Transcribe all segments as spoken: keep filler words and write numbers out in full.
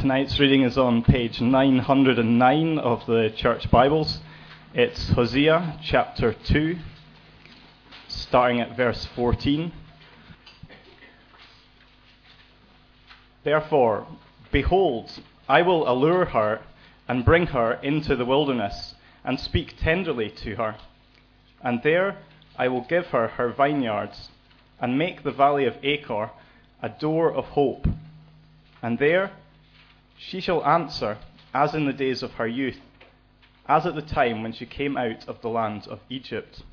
Tonight's reading is on page nine hundred nine of the Church Bibles. It's Hosea chapter two, starting at verse fourteen. Therefore, behold, I will allure her and bring her into the wilderness and speak tenderly to her. And there I will give her her vineyards and make the valley of Achor a door of hope. And there she shall answer as in the days of her youth, as at the time when she came out of the land of Egypt.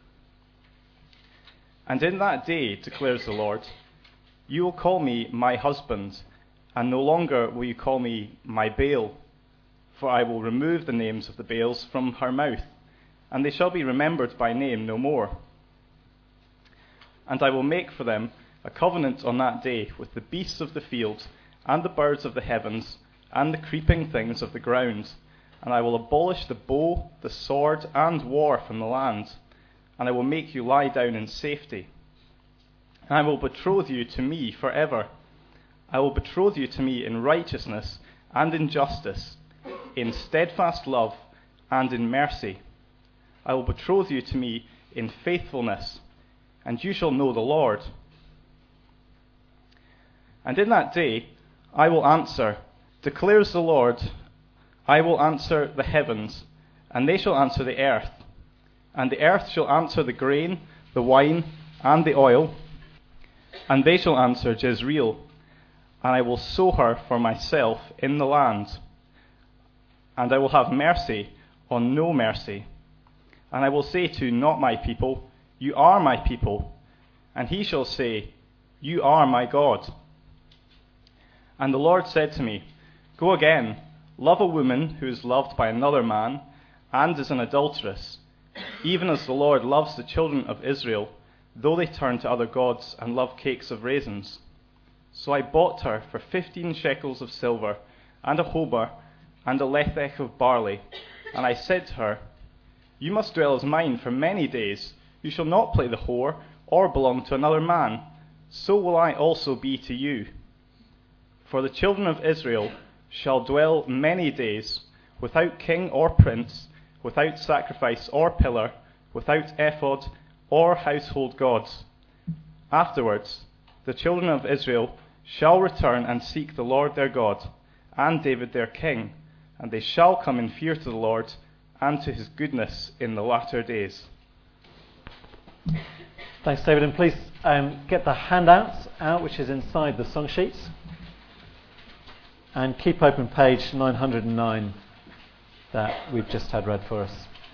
And in that day, declares the Lord, you will call me my husband, and no longer will you call me my Baal, for I will remove the names of the Baals from her mouth, and they shall be remembered by name no more. And I will make for them a covenant on that day with the beasts of the field, and the birds of the heavens, and the creeping things of the ground. And I will abolish the bow, the sword, and war from the land. And I will make you lie down in safety. And I will betroth you to me forever. I will betroth you to me in righteousness and in justice, in steadfast love and in mercy. I will betroth you to me in faithfulness, and you shall know the Lord. And in that day I will answer, declares the Lord, I will answer the heavens, and they shall answer the earth. And the earth shall answer the grain, the wine, and the oil, and they shall answer Jezreel. And I will sow her for myself in the land. And I will have mercy on no mercy. And I will say to not my people, you are my people. And he shall say, you are my God. And the Lord said to me, go again, love a woman who is loved by another man, and is an adulteress, even as the Lord loves the children of Israel, though they turn to other gods and love cakes of raisins. So I bought her for fifteen shekels of silver, and a hobar, and a lethech of barley. And I said to her, you must dwell as mine for many days. You shall not play the whore, or belong to another man. So will I also be to you. For the children of Israel shall dwell many days, without king or prince, without sacrifice or pillar, without ephod or household gods. Afterwards, the children of Israel shall return and seek the Lord their God, and David their king, and they shall come in fear to the Lord, and to his goodness in the latter days. Thanks, David, and please um, get the handouts out, which is inside the song sheets. And keep open page nine hundred nine that we've just had read for us.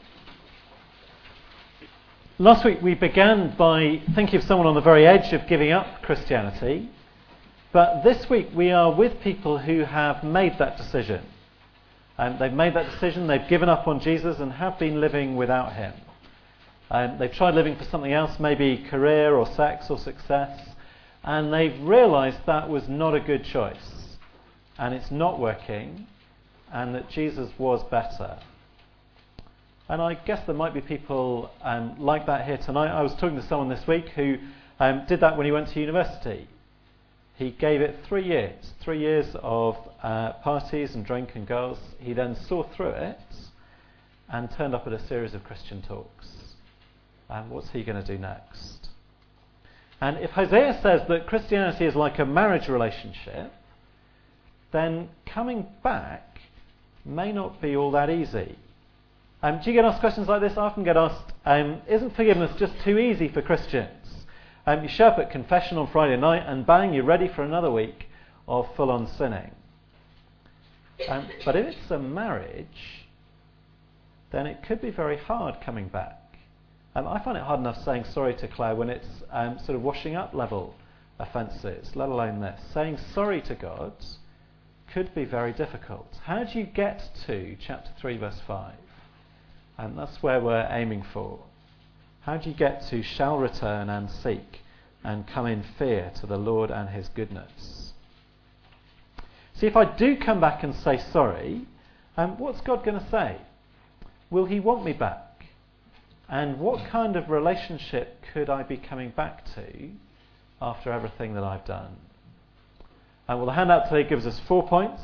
Last week we began by thinking of someone on the very edge of giving up Christianity, but this week we are with people who have made that decision. And they've made that decision, they've given up on Jesus and have been living without him. And they've tried living for something else, maybe career or sex or success, and they've realised that was not a good choice. And it's not working, and that Jesus was better. And I guess there might be people um, like that here tonight. I was talking to someone this week who um, did that when he went to university. He gave it three years, three years of uh, parties and drink and girls. He then saw through it and turned up at a series of Christian talks. And what's he going to do next? And if Hosea says that Christianity is like a marriage relationship, then coming back may not be all that easy. Um, do you get asked questions like this? I often get asked, um, isn't forgiveness just too easy for Christians? Um, you show up at confession on Friday night and bang, you're ready for another week of full-on sinning. Um, but if it's a marriage, then it could be very hard coming back. Um, I find it hard enough saying sorry to Claire when it's um, sort of washing up level offences, let alone this. Saying sorry to God could be very difficult. How do you get to chapter three verse five? And that's where we're aiming for. How do you get to shall return and seek and come in fear to the Lord and his goodness? See, if I do come back and say sorry, um, what's God going to say? Will he want me back? And what kind of relationship could I be coming back to after everything that I've done? Uh, well, the handout today gives us four points.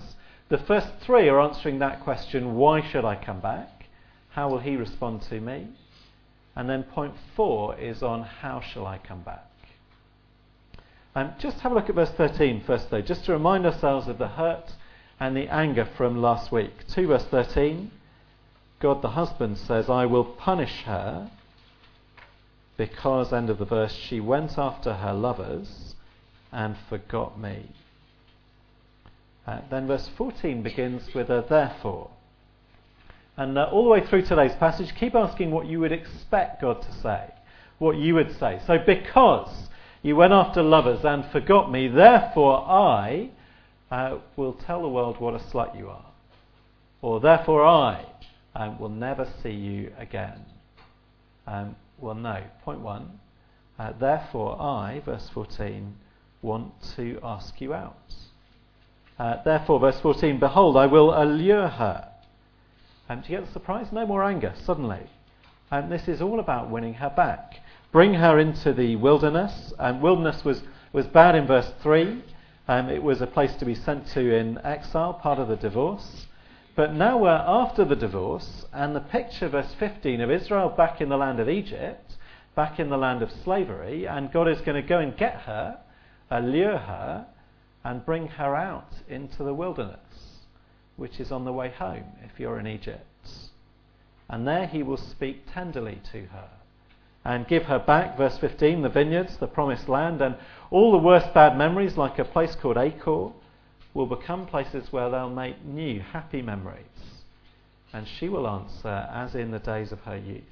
the first three are answering that question, why should I come back? How will he respond to me? And then point four is on how shall I come back? Um, just have a look at verse thirteen first though, just to remind ourselves of the hurt and the anger from last week. two verse thirteen, God the husband says, I will punish her because, end of the verse, she went after her lovers and forgot me. Uh, then verse fourteen begins with a therefore. And uh, all the way through today's passage, keep asking what you would expect God to say, what you would say. So, because you went after lovers and forgot me, therefore I uh, will tell the world what a slut you are. Or therefore I um, will never see you again. Um, well, no. Point one. Uh, therefore I, verse fourteen, want to ask you out. Uh, therefore, verse fourteen, behold, I will allure her. Um, do you get the surprise? No more anger, suddenly. And um, this is all about winning her back. Bring her into the wilderness. Um, wilderness was, was bad in verse three. Um, it was a place to be sent to in exile, part of the divorce. But now we're after the divorce, and the picture, verse fifteen, of Israel back in the land of Egypt, back in the land of slavery, and God is going to go and get her, allure her, and bring her out into the wilderness, which is on the way home if you're in Egypt. And there he will speak tenderly to her and give her back, verse fifteen, the vineyards, the promised land, and all the worst bad memories, like a place called Achor, will become places where they'll make new, happy memories. And she will answer as in the days of her youth.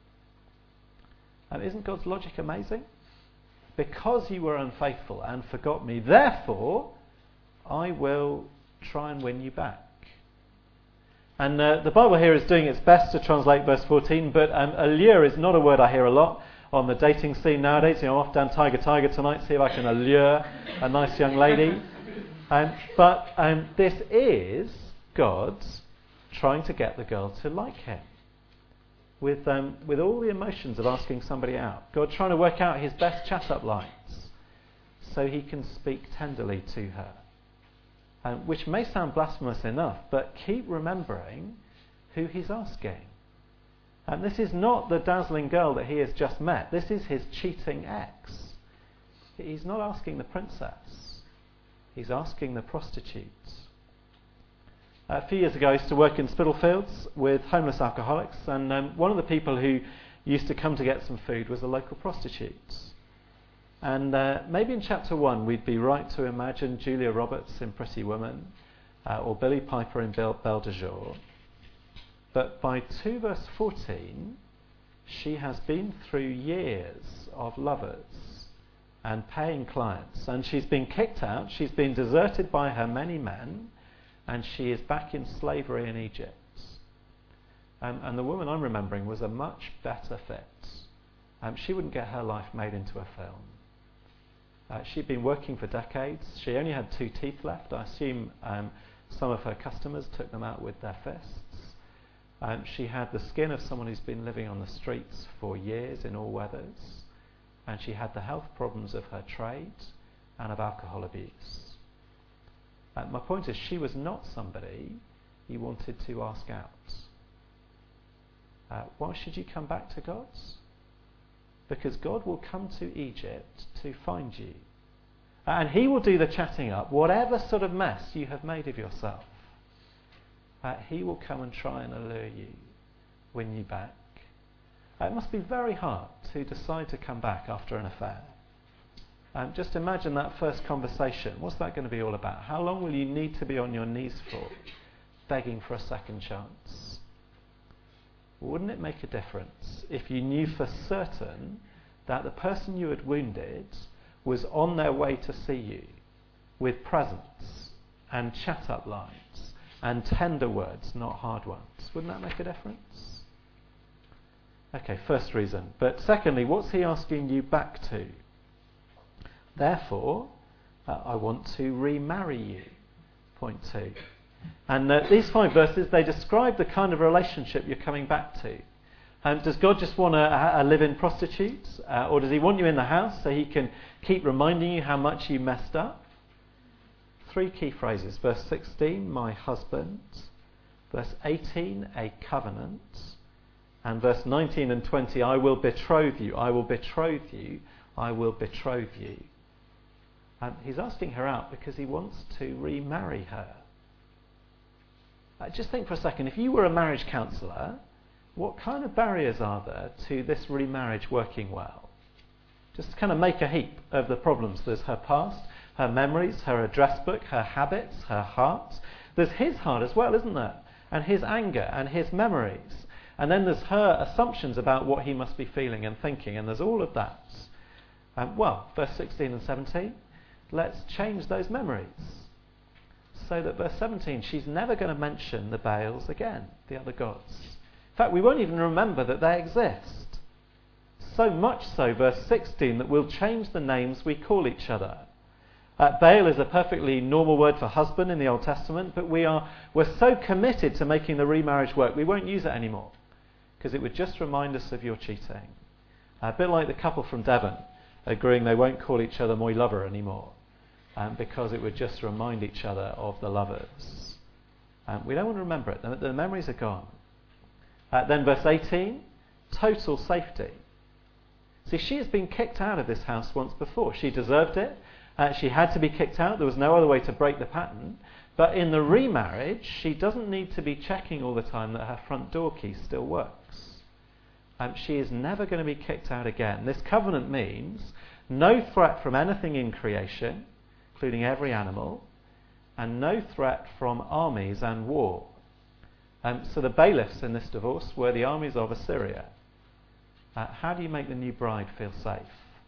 And isn't God's logic amazing? Because you were unfaithful and forgot me, therefore I will try and win you back. And uh, the Bible here is doing its best to translate verse fourteen, but um, allure is not a word I hear a lot on the dating scene nowadays. You know, off down Tiger Tiger tonight, see if I can allure a nice young lady. Um, but um, this is God trying to get the girl to like him. With um, with all the emotions of asking somebody out. God trying to work out his best chat-up lines so he can speak tenderly to her. Um, which may sound blasphemous enough, but keep remembering who he's asking. And this is not the dazzling girl that he has just met. This is his cheating ex. He's not asking the princess. He's asking the prostitute. A few years ago, I used to work in Spitalfields with homeless alcoholics, and um, one of the people who used to come to get some food was a local prostitute. And uh, maybe in chapter one, we'd be right to imagine Julia Roberts in Pretty Woman, uh, or Billy Piper in Belle, Belle de Jour. But by two verse fourteen, she has been through years of lovers and paying clients, and she's been kicked out, she's been deserted by her many men, and she is back in slavery in Egypt. Um, and the woman I'm remembering was a much better fit. Um, she wouldn't get her life made into a film. Uh, she'd been working for decades. She only had two teeth left. I assume um, some of her customers took them out with their fists. Um, she had the skin of someone who's been living on the streets for years in all weathers. And she had the health problems of her trade and of alcohol abuse. Uh, my point is, she was not somebody he wanted to ask out. Uh, why should you come back to God? Because God will come to Egypt to find you. And he will do the chatting up, whatever sort of mess you have made of yourself. Uh, he will come and try and allure you, win you back. Uh, it must be very hard to decide to come back after an affair. Um, just imagine that first conversation. What's that going to be all about? How long will you need to be on your knees for, begging for a second chance? Wouldn't it make a difference if you knew for certain that the person you had wounded was on their way to see you with presents and chat-up lines and tender words, not hard ones? Wouldn't that make a difference? Okay, first reason. But secondly, what's he asking you back to? Therefore, uh, I want to remarry you. Point two. And uh, these five verses, they describe the kind of relationship you're coming back to. Um, does God just want a, a live-in prostitute? Uh, or does he want you in the house so he can keep reminding you how much you messed up? three key phrases. Verse sixteen, my husband. Verse eighteen, a covenant. And verse nineteen and twenty, I will betroth you, I will betroth you, I will betroth you. And he's asking her out because he wants to remarry her. Uh, just think for a second, if you were a marriage counsellor, what kind of barriers are there to this remarriage working well? Just kind of make a heap of the problems. There's her past, her memories, her address book, her habits, her heart. There's his heart as well, isn't there? And his anger and his memories. And then there's her assumptions about what he must be feeling and thinking, and there's all of that. Um, well, verse sixteen and seventeen, let's change those memories. So that verse seventeen, she's never going to mention the Baals again, the other gods. In fact, we won't even remember that they exist. So much so, verse sixteen, that we'll change the names we call each other. Uh, Baal is a perfectly normal word for husband in the Old Testament, but we are, we're so committed to making the remarriage work, we won't use it anymore, because it would just remind us of your cheating. Uh, a bit like the couple from Devon, agreeing they won't call each other my lover anymore, um, because it would just remind each other of the lovers. Um, we don't want to remember it. The, the memories are gone. Uh, then verse eighteen, total safety. See, she has been kicked out of this house once before. She deserved it. Uh, she had to be kicked out. There was no other way to break the pattern. But in the remarriage, she doesn't need to be checking all the time that her front door key still works. Um, she is never going to be kicked out again. This covenant means no threat from anything in creation, including every animal, and no threat from armies and war. Um, so the bailiffs in this divorce were the armies of Assyria. Uh, how do you make the new bride feel safe?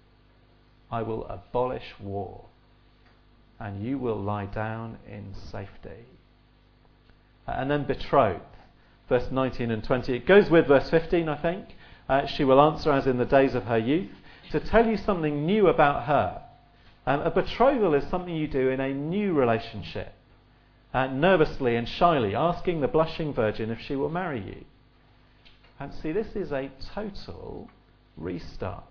I will abolish war, and you will lie down in safety. Uh, and then betrothed, verse nineteen and twenty. It goes with verse fifteen, I think. Uh, she will answer as in the days of her youth, to tell you something new about her. Um, a betrothal is something you do in a new relationship, uh, nervously and shyly, asking the blushing virgin if she will marry you. And see, this is a total restart.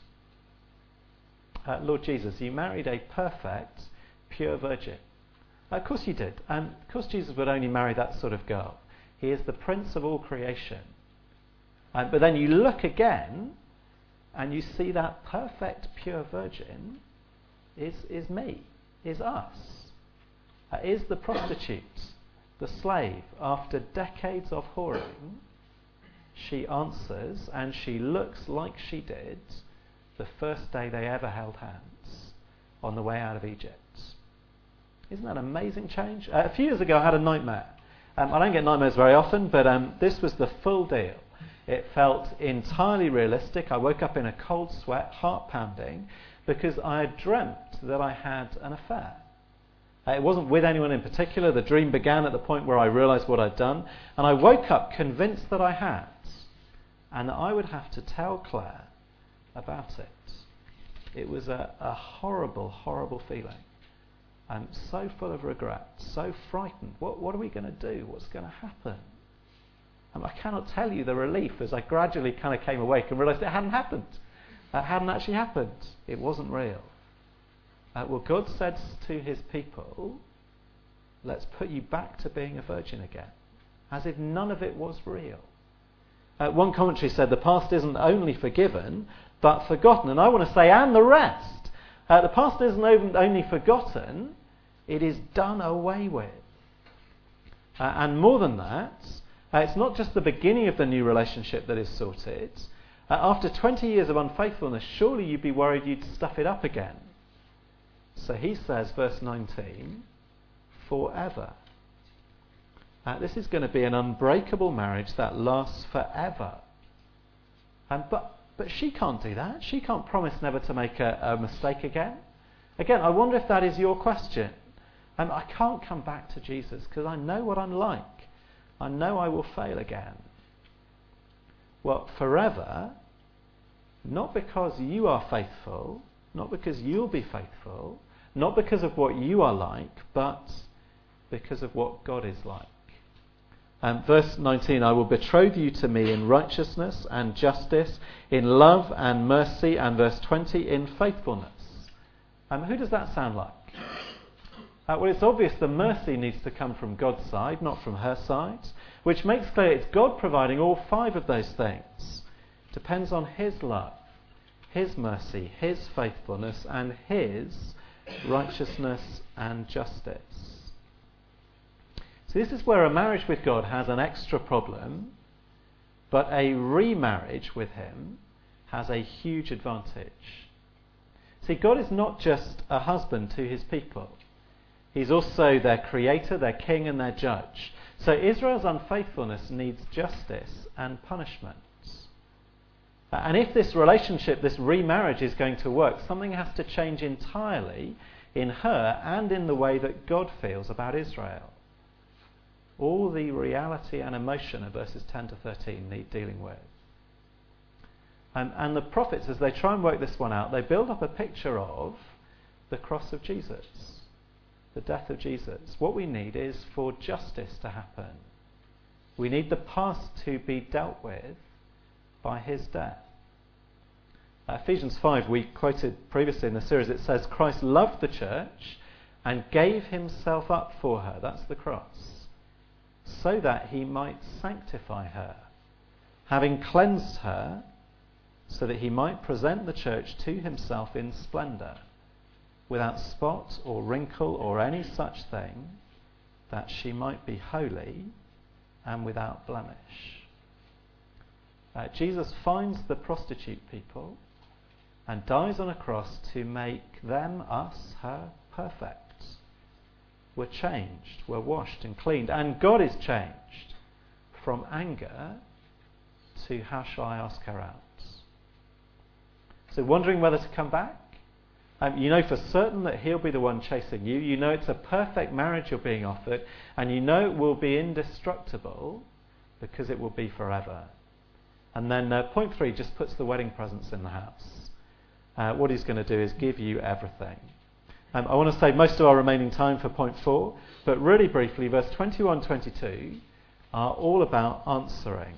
Uh, Lord Jesus, you married a perfect, pure virgin. Uh, of course you did. And of course Jesus would only marry that sort of girl. He is the prince of all creation. Uh, but then you look again, and you see that perfect, pure virgin is, is me, is us. Uh, is the prostitute, the slave, after decades of whoring, she answers, and she looks like she did the first day they ever held hands on the way out of Egypt. Isn't that an amazing change? Uh, a few years ago I had a nightmare. Um, I don't get nightmares very often, but um, this was the full deal. It felt entirely realistic. I woke up in a cold sweat, heart pounding, because I had dreamt that I had an affair. Uh, it wasn't with anyone in particular. The dream began at the point where I realised what I'd done, and I woke up convinced that I had, and that I would have to tell Claire about it. It was a, a horrible, horrible feeling. I'm so full of regret, so frightened. What, what are we going to do? What's going to happen? And I cannot tell you the relief as I gradually kind of came awake and realised it hadn't happened. It hadn't actually happened. It wasn't real. Uh, well, God said to his people, let's put you back to being a virgin again, as if none of it was real. Uh, one commentary said the past isn't only forgiven, but forgotten. And I want to say, and the rest. Uh, the past isn't only forgotten, it is done away with. Uh, and more than that, uh, it's not just the beginning of the new relationship that is sorted. Uh, after twenty years of unfaithfulness, surely you'd be worried you'd stuff it up again. So he says, verse nineteen, forever. Uh, this is going to be an unbreakable marriage that lasts forever. Um, but but she can't do that. She can't promise never to make a, a mistake again. Again, I wonder if that is your question. Um, I can't come back to Jesus because I know what I'm like. I know I will fail again. Well, forever, not because you are faithful, not because you'll be faithful, not because of what you are like, but because of what God is like. Um, verse nineteen, I will betroth you to me in righteousness and justice, in love and mercy, and verse twenty, in faithfulness. Um, who does that sound like? Uh, well, it's obvious the mercy needs to come from God's side, not from her side, which makes clear it's God providing all five of those things. Depends on his love, his mercy, his faithfulness, and his righteousness and justice. So this is where a marriage with God has an extra problem, but a remarriage with him has a huge advantage. See, God is not just a husband to his people. He's also their creator, their king, and their judge. So Israel's unfaithfulness needs justice and punishment. And if this relationship, this remarriage is going to work, something has to change entirely in her and in the way that God feels about Israel. All the reality and emotion of verses ten to thirteen need dealing with. And, and the prophets, as they try and work this one out, they build up a picture of the cross of Jesus, the death of Jesus. What we need is for justice to happen. We need the past to be dealt with by his death. Uh, Ephesians five, we quoted previously in the series, it says, Christ loved the church and gave himself up for her, that's the cross, so that he might sanctify her, having cleansed her, so that he might present the church to himself in splendour, without spot or wrinkle or any such thing, that she might be holy and without blemish. Uh, Jesus finds the prostitute people and dies on a cross to make them, us, her, perfect. We're changed, we're washed and cleaned, and God is changed from anger to how shall I ask her out. So wondering whether to come back? Um, you know for certain that he'll be the one chasing you. You know it's a perfect marriage you're being offered, and you know it will be indestructible because it will be forever. And then uh, point three just puts the wedding presents in the house. Uh, what he's going to do is give you everything. Um, I want to save most of our remaining time for point four, but really briefly, verse twenty-one to twenty-two are all about answering.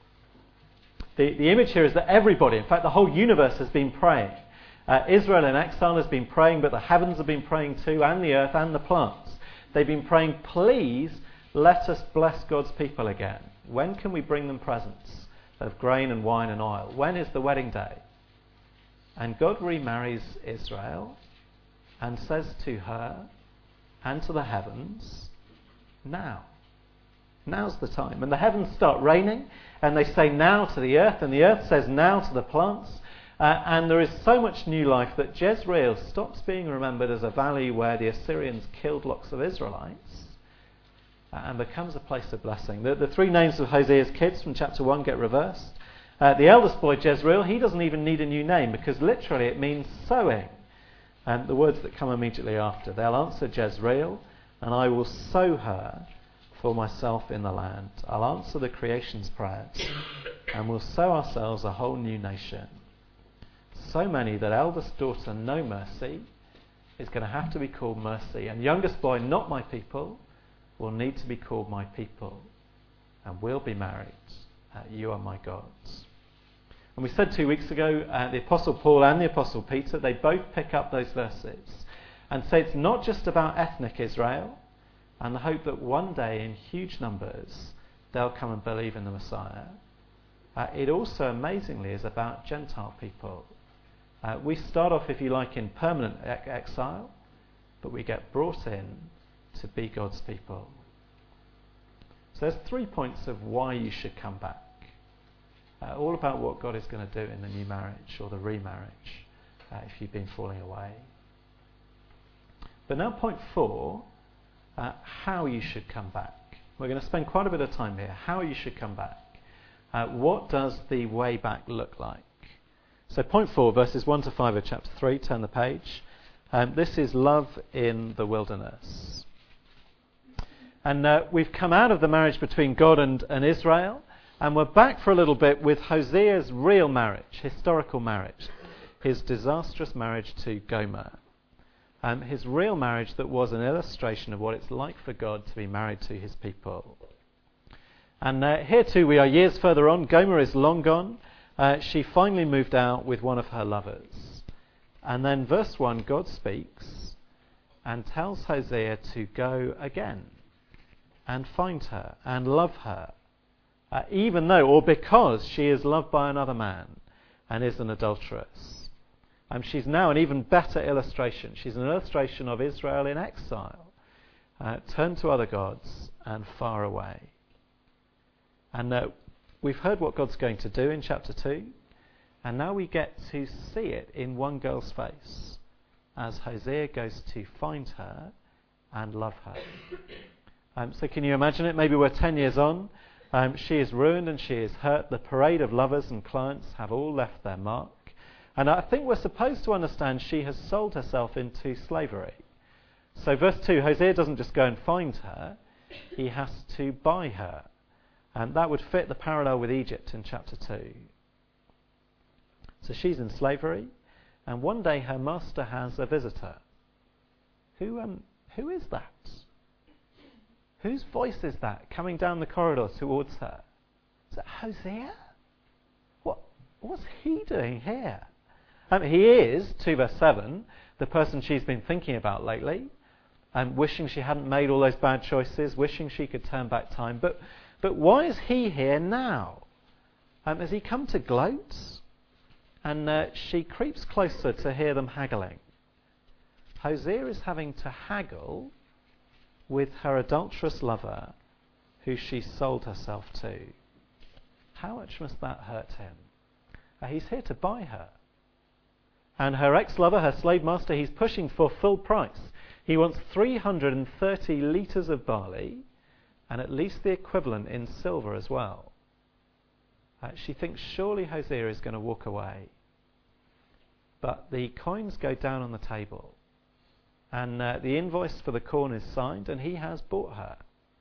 The, the image here is that everybody, in fact the whole universe, has been praying. Uh, Israel in exile has been praying, but the heavens have been praying too, and the earth and the plants. They've been praying, please let us bless God's people again. When can we bring them presents of grain and wine and oil? When is the wedding day? And God remarries Israel and says to her and to the heavens, now. Now's the time. And the heavens start raining, and they say now to the earth, and the earth says now to the plants. Uh, and there is so much new life that Jezreel stops being remembered as a valley where the Assyrians killed lots of Israelites uh, and becomes a place of blessing. The, the three names of Hosea's kids from chapter one get reversed. Uh, the eldest boy, Jezreel, he doesn't even need a new name because literally it means sowing. And the words that come immediately after, they'll answer Jezreel, and I will sow her for myself in the land. I'll answer the creation's prayers, and we'll sow ourselves a whole new nation. So many that eldest daughter, no mercy, is going to have to be called mercy. And youngest boy, not my people, will need to be called my people. And we'll be married. Uh, you are my gods. And we said two weeks ago, uh, the Apostle Paul and the Apostle Peter, they both pick up those verses and say it's not just about ethnic Israel and the hope that one day in huge numbers they'll come and believe in the Messiah. Uh, it also amazingly is about Gentile people. Uh, we start off, if you like, in permanent e- exile, but we get brought in to be God's people. So there's three points of why you should come back. Uh, all about what God is going to do in the new marriage or the remarriage uh, if you've been falling away. But now point four, uh, how you should come back. We're going to spend quite a bit of time here. How you should come back. Uh, what does the way back look like? So point four, verses one to five of chapter three, turn the page. Um, this is love in the wilderness. And uh, we've come out of the marriage between God and, and Israel, and we're back for a little bit with Hosea's real marriage, historical marriage, his disastrous marriage to Gomer. Um, his real marriage that was an illustration of what it's like for God to be married to his people. And uh, here too we are years further on. Gomer is long gone. Uh, she finally moved out with one of her lovers. And then verse one, God speaks and tells Hosea to go again and find her and love her, uh, even though or because she is loved by another man and is an adulteress. Um, she's now an even better illustration. She's an illustration of Israel in exile, uh, turned to other gods and far away. And uh, we've heard what God's going to do in chapter two, and now we get to see it in one girl's face as Hosea goes to find her and love her. Um, so can you imagine it? Maybe we're ten years on. Um, she is ruined and she is hurt. The parade of lovers and clients have all left their mark. And I think we're supposed to understand she has sold herself into slavery. So verse two, Hosea doesn't just go and find her, he has to buy her. And that would fit the parallel with Egypt in chapter two. So she's in slavery, and one day her master has a visitor. Who um, who is that? Whose voice is that coming down the corridor towards her? Is it Hosea? What what's he doing here? Um, he is, two verse seven, the person she's been thinking about lately, and wishing she hadn't made all those bad choices, wishing she could turn back time. But but why is he here now? Um, has he come to gloat? And uh, she creeps closer to hear them haggling. Hosea is having to haggle with her adulterous lover who she sold herself to. How much must that hurt him? Uh, he's here to buy her. And her ex-lover, her slave master, he's pushing for full price. He wants three hundred thirty litres of barley and at least the equivalent in silver as well. Uh, she thinks surely Hosea is going to walk away. But the coins go down on the table. And uh, the invoice for the corn is signed, and he has bought her.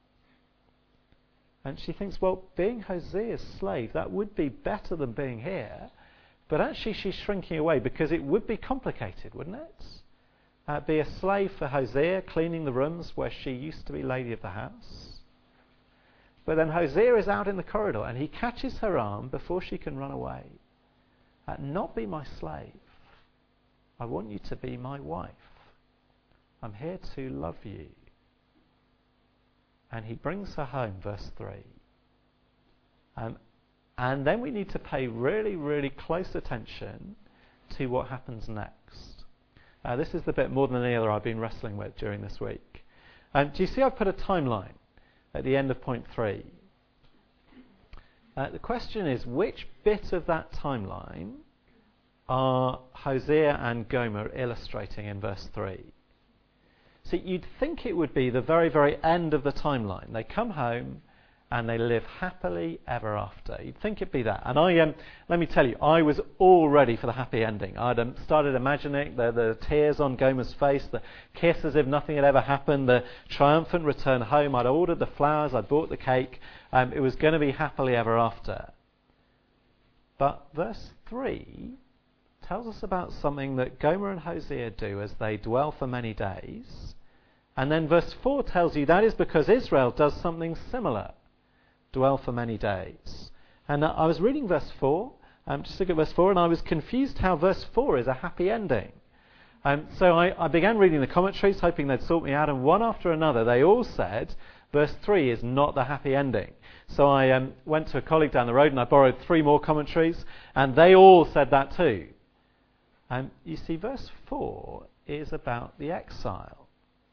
And she thinks, well, being Hosea's slave, that would be better than being here. But actually she's shrinking away because it would be complicated, wouldn't it? Uh, be a slave for Hosea, cleaning the rooms where she used to be lady of the house. But then Hosea is out in the corridor and he catches her arm before she can run away. Uh, not be my slave. I want you to be my wife. I'm here to love you. And he brings her home, verse three. Um, and then we need to pay really, really close attention to what happens next. Uh, this is the bit more than any other I've been wrestling with during this week. Um, do you see I've put a timeline at the end of point three? Uh, the question is, which bit of that timeline are Hosea and Gomer illustrating in verse three? So you'd think it would be the very, very end of the timeline. They come home and they live happily ever after. You'd think it'd be that. And I, um, let me tell you, I was all ready for the happy ending. I'd um, started imagining the, the tears on Gomer's face, the kiss as if nothing had ever happened, the triumphant return home. I'd ordered the flowers, I'd bought the cake. Um, it was going to be happily ever after. But verse three tells us about something that Gomer and Hosea do as they dwell for many days. And then verse four tells you that is because Israel does something similar. Dwell for many days. And uh, I was reading verse four, um, just look at verse four, and I was confused how verse four is a happy ending. Um, so I, I began reading the commentaries, hoping they'd sort me out, and one after another they all said verse three is not the happy ending. So I um, went to a colleague down the road and I borrowed three more commentaries, and they all said that too. Um, you see, verse four is about the exile.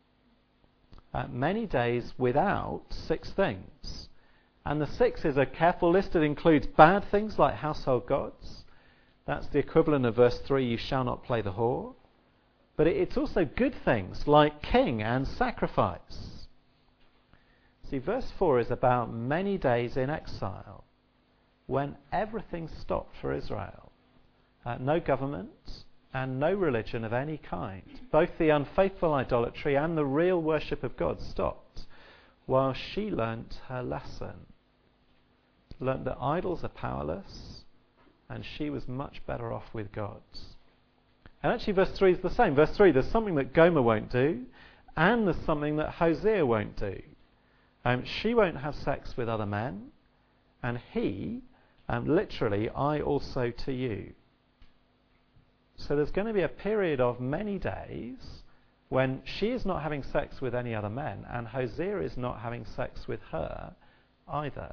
Uh, many days without six things. And the six is a careful list. It includes bad things like household gods. That's the equivalent of verse three, you shall not play the whore. But it's also good things like king and sacrifice. See, verse four is about many days in exile when everything stopped for Israel. Uh, no government and no religion of any kind. Both the unfaithful idolatry and the real worship of God stopped while she learnt her lesson. Learnt that idols are powerless, and she was much better off with God. And actually verse three is the same. Verse three, there's something that Gomer won't do, and there's something that Hosea won't do. Um, she won't have sex with other men, and he, um, literally, I also to you. So there's going to be a period of many days when she is not having sex with any other men, and Hosea is not having sex with her either.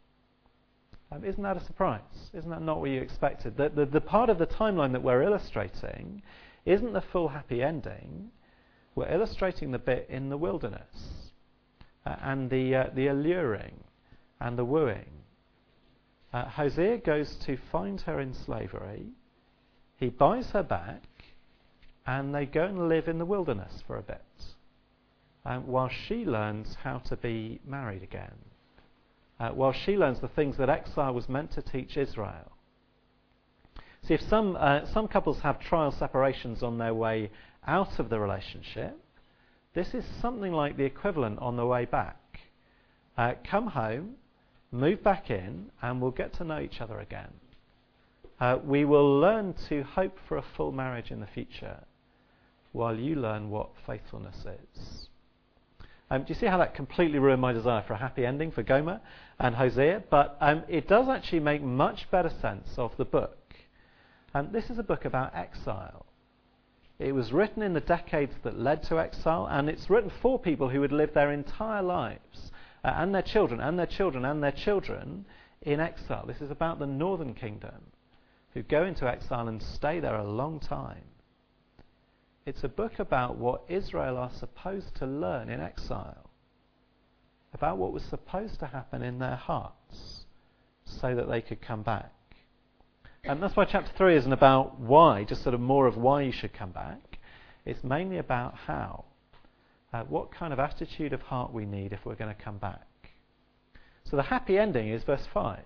Um, isn't that a surprise? Isn't that not what you expected? The, the, the part of the timeline that we're illustrating isn't the full happy ending. We're illustrating the bit in the wilderness uh, and the uh, the alluring and the wooing. Uh, Hosea goes to find her in slavery. He buys her back, and they go and live in the wilderness for a bit, um, while she learns how to be married again, uh, while she learns the things that exile was meant to teach Israel. See, if some uh, some couples have trial separations on their way out of the relationship, this is something like the equivalent on the way back. Uh, come home, move back in, and we'll get to know each other again. Uh, we will learn to hope for a full marriage in the future, while you learn what faithfulness is. Um, do you see how that completely ruined my desire for a happy ending for Gomer and Hosea? But um, it does actually make much better sense of the book. And this is a book about exile. It was written in the decades that led to exile, and it's written for people who would live their entire lives, uh, and their children, and their children, and their children in exile. This is about the northern kingdom, who go into exile and stay there a long time. It's a book about what Israel are supposed to learn in exile, about what was supposed to happen in their hearts so that they could come back. And that's why chapter three isn't about why, just sort of more of why you should come back. It's mainly about how. Uh, what kind of attitude of heart we need if we're going to come back. So the happy ending is verse five.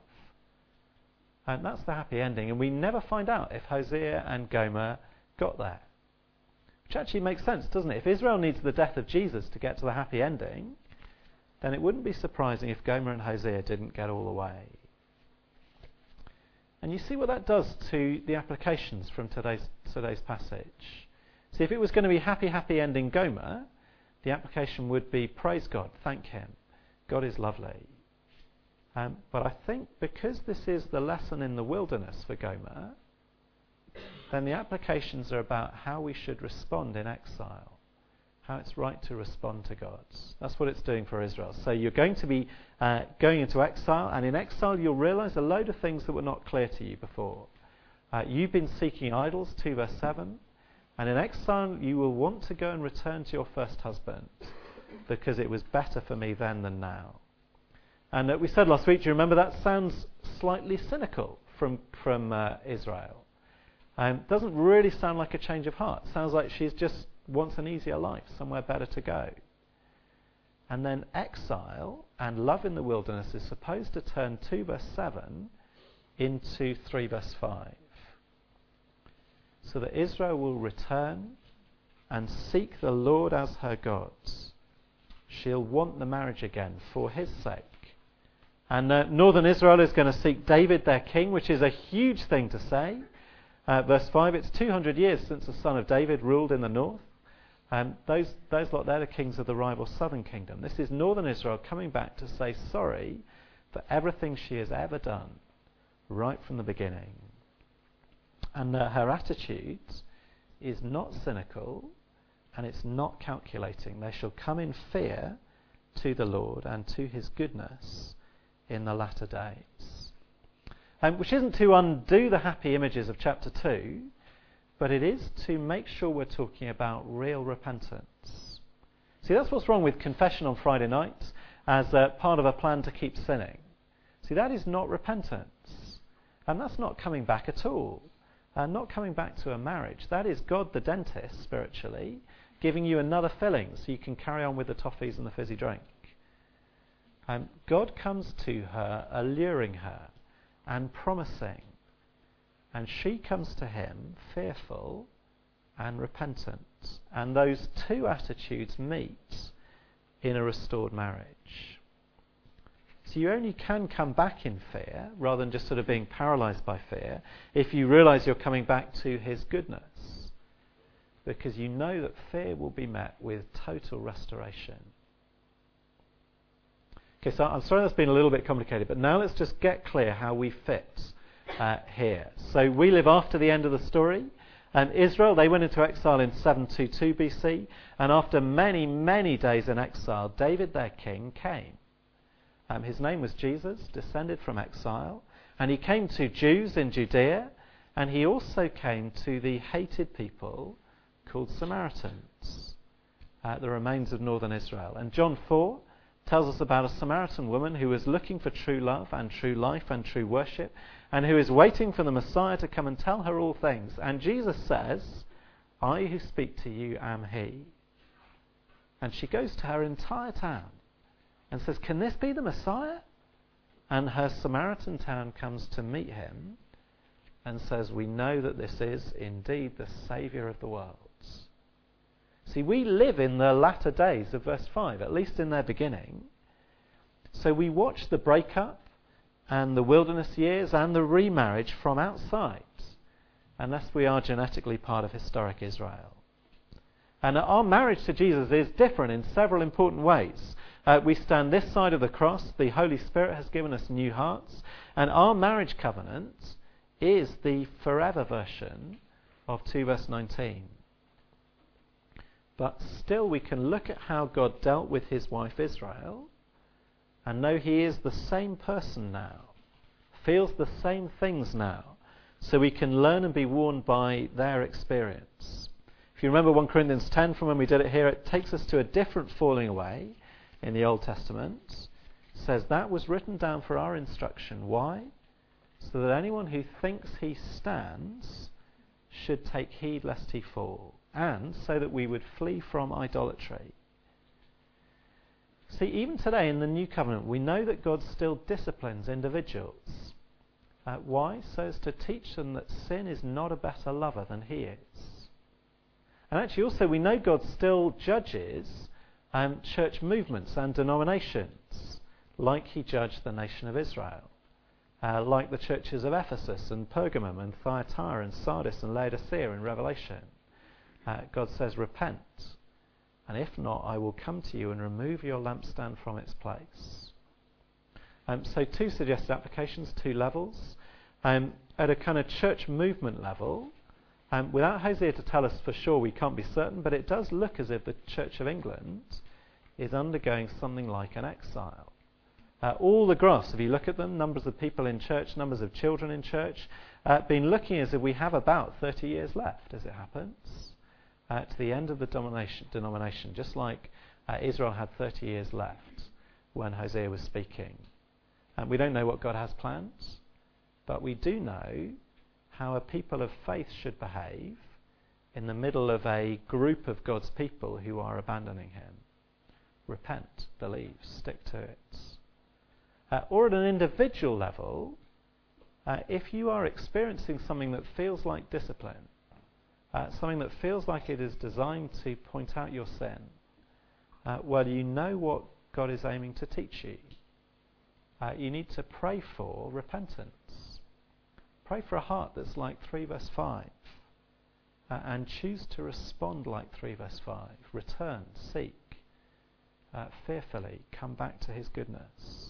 And that's the happy ending. And we never find out if Hosea and Gomer got there. Which actually makes sense, doesn't it? If Israel needs the death of Jesus to get to the happy ending, then it wouldn't be surprising if Gomer and Hosea didn't get all the way. And you see what that does to the applications from today's today's passage. See, if it was going to be happy, happy ending Gomer, the application would be praise God, thank Him. God is lovely. Um, but I think because this is the lesson in the wilderness for Gomer, then the applications are about how we should respond in exile. How it's right to respond to God. That's what it's doing for Israel. So you're going to be uh, going into exile, and in exile you'll realise a load of things that were not clear to you before. Uh, you've been seeking idols, two verse seven, and in exile you will want to go and return to your first husband, because it was better for me then than now. And uh, we said last week, do you remember, that sounds slightly cynical from, from uh, Israel. Um, doesn't really sound like a change of heart. Sounds like she's just wants an easier life, somewhere better to go. And then exile and love in the wilderness is supposed to turn two verse seven into three verse five. So that Israel will return and seek the Lord as her God. She'll want the marriage again for His sake. And uh, northern Israel is going to seek David their king, which is a huge thing to say. Uh, verse five, it's two hundred years since the son of David ruled in the north. And those those lot, they're the kings of the rival southern kingdom. This is northern Israel coming back to say sorry for everything she has ever done, right from the beginning. And uh, her attitude is not cynical, and it's not calculating. They shall come in fear to the Lord and to His goodness in the latter days. Um, which isn't to undo the happy images of chapter two, but it is to make sure we're talking about real repentance. See, that's what's wrong with confession on Friday nights as uh, part of a plan to keep sinning. See, that is not repentance. And that's not coming back at all. Uh, not coming back to a marriage. That is God the dentist, spiritually, giving you another filling so you can carry on with the toffees and the fizzy drink. Um, God comes to her, alluring her and promising. And she comes to Him fearful and repentant. And those two attitudes meet in a restored marriage. So you only can come back in fear, rather than just sort of being paralysed by fear, if you realise you're coming back to His goodness. Because you know that fear will be met with total restoration. Okay, so I'm sorry that's been a little bit complicated, but now let's just get clear how we fit Uh, here. So we live after the end of the story. And Israel, they went into exile in seven twenty-two B C, and after many, many days in exile, David, their king, came. Um, his name was Jesus, descended from exile, and he came to Jews in Judea, and he also came to the hated people called Samaritans, uh, the remains of northern Israel. And John four tells us about a Samaritan woman who was looking for true love and true life and true worship, and who is waiting for the Messiah to come and tell her all things. And Jesus says, "I who speak to you am he." And she goes to her entire town and says, "Can this be the Messiah?" And her Samaritan town comes to meet him and says, "We know that this is indeed the Saviour of the world." See, we live in the latter days of verse five, at least in their beginning. So we watch the breakup and the wilderness years and the remarriage from outside, unless we are genetically part of historic Israel. And our marriage to Jesus is different in several important ways. Uh, we stand this side of the cross. The Holy Spirit has given us new hearts. And our marriage covenant is the forever version of two verse nineteen. But still we can look at how God dealt with his wife Israel and know he is the same person now, feels the same things now, so we can learn and be warned by their experience. If you remember First Corinthians ten from when we did it here, it takes us to a different falling away in the Old Testament. It says that was written down for our instruction. Why? So that anyone who thinks he stands should take heed lest he fall, and so that we would flee from idolatry. See, even today in the New Covenant, we know that God still disciplines individuals. Uh, why? So as to teach them that sin is not a better lover than he is. And actually also we know God still judges um, church movements and denominations, like he judged the nation of Israel. Uh, like the churches of Ephesus and Pergamum and Thyatira and Sardis and Laodicea in Revelation. Uh, God says, "Repent, and if not, I will come to you and remove your lampstand from its place." Um, so two suggested applications, two levels. Um, at a kind of church movement level, um, without Hosea to tell us for sure, we can't be certain, but it does look as if the Church of England is undergoing something like an exile. Uh, all the graphs, if you look at them, numbers of people in church, numbers of children in church, uh, been looking as if we have about thirty years left, as it happens, uh, to the end of the denomination, denomination just like uh, Israel had thirty years left when Hosea was speaking. And we don't know what God has planned, but we do know how a people of faith should behave in the middle of a group of God's people who are abandoning him. Repent, believe, stick to it. Uh, or at an individual level, uh, if you are experiencing something that feels like discipline, uh, something that feels like it is designed to point out your sin, uh, well, you know what God is aiming to teach you. Uh, you need to pray for repentance. Pray for a heart that's like three verse five, uh, and choose to respond like three verse five. Return, seek, uh, fearfully come back to his goodness.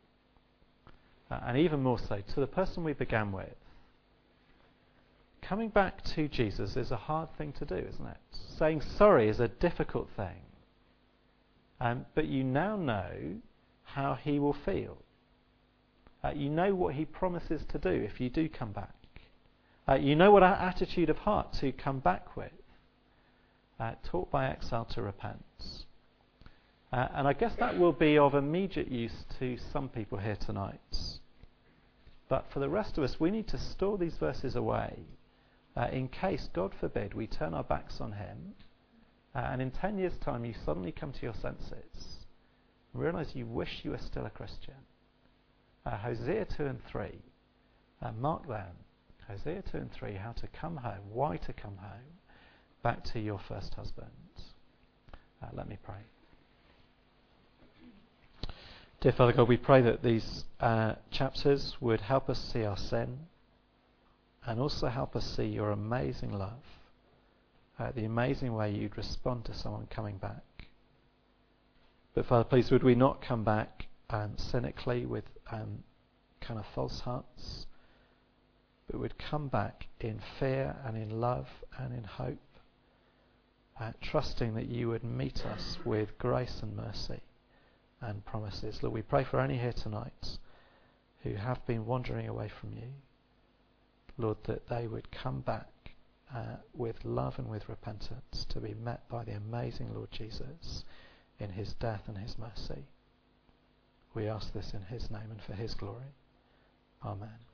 Uh, and even more so, to the person we began with, coming back to Jesus is a hard thing to do, isn't it? Saying sorry is a difficult thing. Um, but you now know how he will feel. Uh, you know what he promises to do if you do come back. Uh, you know what our attitude of heart to come back with. Uh, taught by exile to repent. Uh, and I guess that will be of immediate use to some people here tonight. But for the rest of us, we need to store these verses away uh, in case, God forbid, we turn our backs on him uh, and in ten years' time you suddenly come to your senses and realise you wish you were still a Christian. Uh, Hosea two and three, uh, mark them. Hosea two and three, how to come home, why to come home, back to your first husband. Uh, let me pray. Dear Father God, we pray that these uh, chapters would help us see our sin and also help us see your amazing love, uh, the amazing way you'd respond to someone coming back. But Father, please would we not come back um, cynically with um, kind of false hearts, but would come back in fear and in love and in hope, uh, trusting that you would meet us with grace and mercy and promises. Lord, we pray for any here tonight who have been wandering away from you, Lord, that they would come back uh, with love and with repentance to be met by the amazing Lord Jesus in his death and his mercy. We ask this in his name and for his glory. Amen.